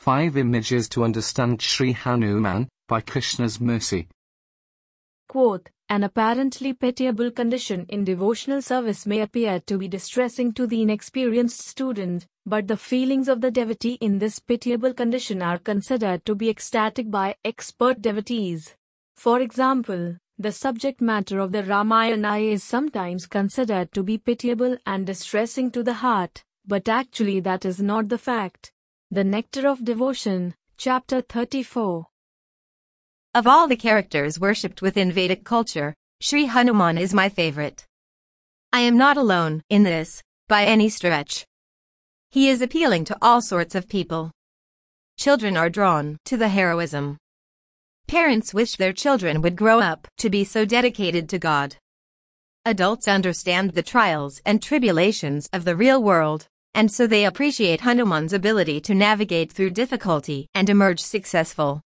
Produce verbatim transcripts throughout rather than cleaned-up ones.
Five Images to Understand Sri Hanuman, by Krishna's Mercy. Quote, an apparently pitiable condition in devotional service may appear to be distressing to the inexperienced student, but the feelings of the devotee in this pitiable condition are considered to be ecstatic by expert devotees. For example, the subject matter of the Ramayana is sometimes considered to be pitiable and distressing to the heart, but actually that is not the fact. The Nectar of Devotion, Chapter thirty-four. Of all the characters worshipped within Vedic culture, Sri Hanuman is my favorite. I am not alone in this, by any stretch. He is appealing to all sorts of people. Children are drawn to the heroism. Parents wish their children would grow up to be so dedicated to God. Adults understand the trials and tribulations of the real world, and so they appreciate Hanuman's ability to navigate through difficulty and emerge successful.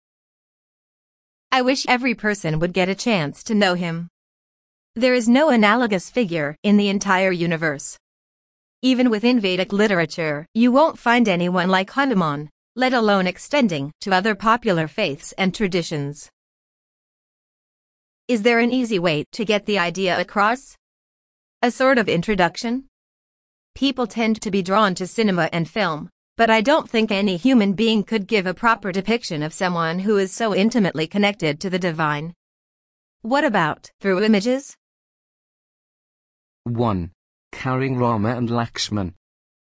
I wish every person would get a chance to know him. There is no analogous figure in the entire universe. Even within Vedic literature, you won't find anyone like Hanuman, let alone extending to other popular faiths and traditions. Is there an easy way to get the idea across? A sort of introduction? People tend to be drawn to cinema and film, but I don't think any human being could give a proper depiction of someone who is so intimately connected to the divine. What about through images? one. Carrying Rama and Lakshman.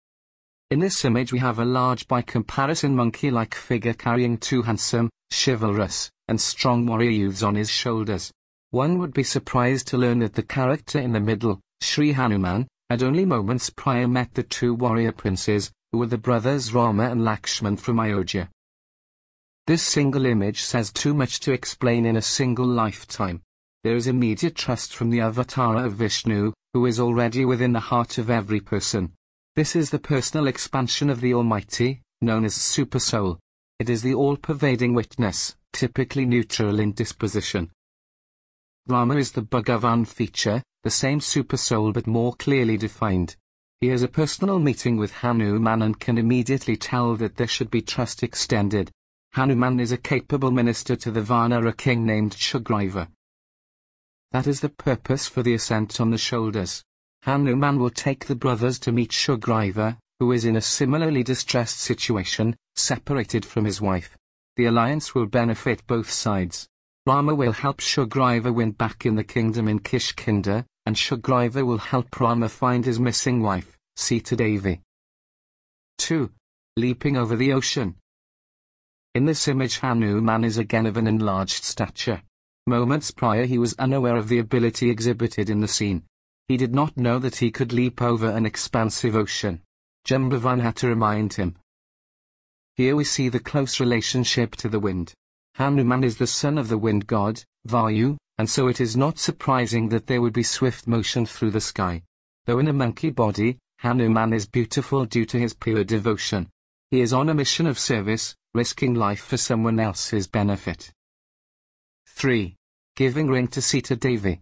In this image we have a large by comparison monkey-like figure carrying two handsome, chivalrous, and strong warrior youths on his shoulders. One would be surprised to learn that the character in the middle, Sri Hanuman, had only moments prior met the two warrior princes, who were the brothers Rama and Lakshman from Ayodhya. This single image says too much to explain in a single lifetime. There is immediate trust from the avatara of Vishnu, who is already within the heart of every person. This is the personal expansion of the Almighty, known as Super Soul. It is the all-pervading witness, typically neutral in disposition. Rama is the Bhagavan feature, the same Super Soul but more clearly defined. He has a personal meeting with Hanuman and can immediately tell that there should be trust extended. Hanuman is a capable minister to the Vanara king named Sugriva. That is the purpose for the ascent on the shoulders. Hanuman will take the brothers to meet Sugriva, who is in a similarly distressed situation, separated from his wife. The alliance will benefit both sides. Rama will help Sugriva win back in the kingdom in Kishkinda, and Sugriva will help Rama find his missing wife, Sita Devi. two. Leaping over the ocean. In this image Hanuman is again of an enlarged stature. Moments prior he was unaware of the ability exhibited in the scene. He did not know that he could leap over an expansive ocean. Jambavan had to remind him. Here we see the close relationship to the wind. Hanuman is the son of the wind god, Vayu, and so it is not surprising that there would be swift motion through the sky. Though in a monkey body, Hanuman is beautiful due to his pure devotion. He is on a mission of service, risking life for someone else's benefit. three. Giving ring to Sita Devi.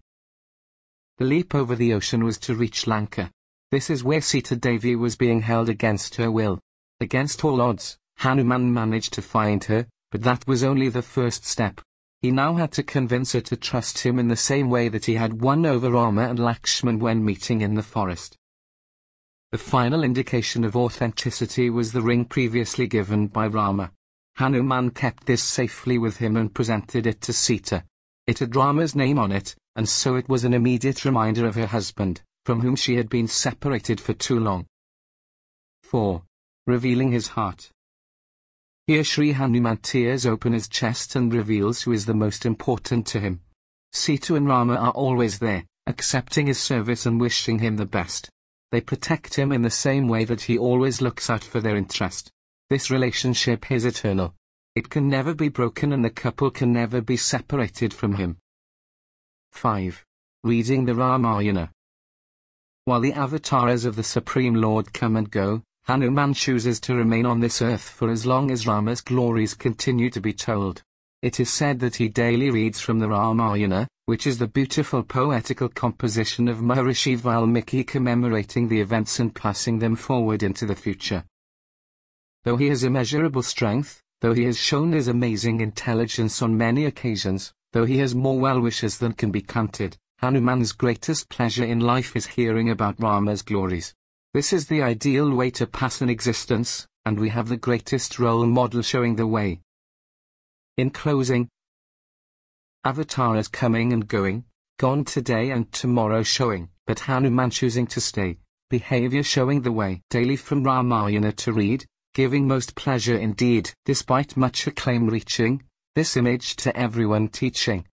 The leap over the ocean was to reach Lanka. This is where Sita Devi was being held against her will. Against all odds, Hanuman managed to find her, but that was only the first step. He now had to convince her to trust him in the same way that he had won over Rama and Lakshman when meeting in the forest. The final indication of authenticity was the ring previously given by Rama. Hanuman kept this safely with him and presented it to Sita. It had Rama's name on it, and so it was an immediate reminder of her husband, from whom she had been separated for too long. four. Revealing his heart. Here Sri Hanuman tears open his chest and reveals who is the most important to him. Sita and Rama are always there, accepting his service and wishing him the best. They protect him in the same way that he always looks out for their interest. This relationship is eternal. It can never be broken and the couple can never be separated from him. five. Reading the Ramayana. While the avatars of the Supreme Lord come and go, Hanuman chooses to remain on this earth for as long as Rama's glories continue to be told. It is said that he daily reads from the Ramayana, which is the beautiful poetical composition of Maharishi Valmiki commemorating the events and passing them forward into the future. Though he has immeasurable strength, though he has shown his amazing intelligence on many occasions, though he has more well-wishers than can be counted, Hanuman's greatest pleasure in life is hearing about Rama's glories. This is the ideal way to pass an existence, and we have the greatest role model showing the way. In closing, Avatar is coming and going, gone today and tomorrow showing, but Hanuman choosing to stay, behavior showing the way. Daily from Ramayana to read, giving most pleasure indeed, despite much acclaim reaching, this image to everyone teaching.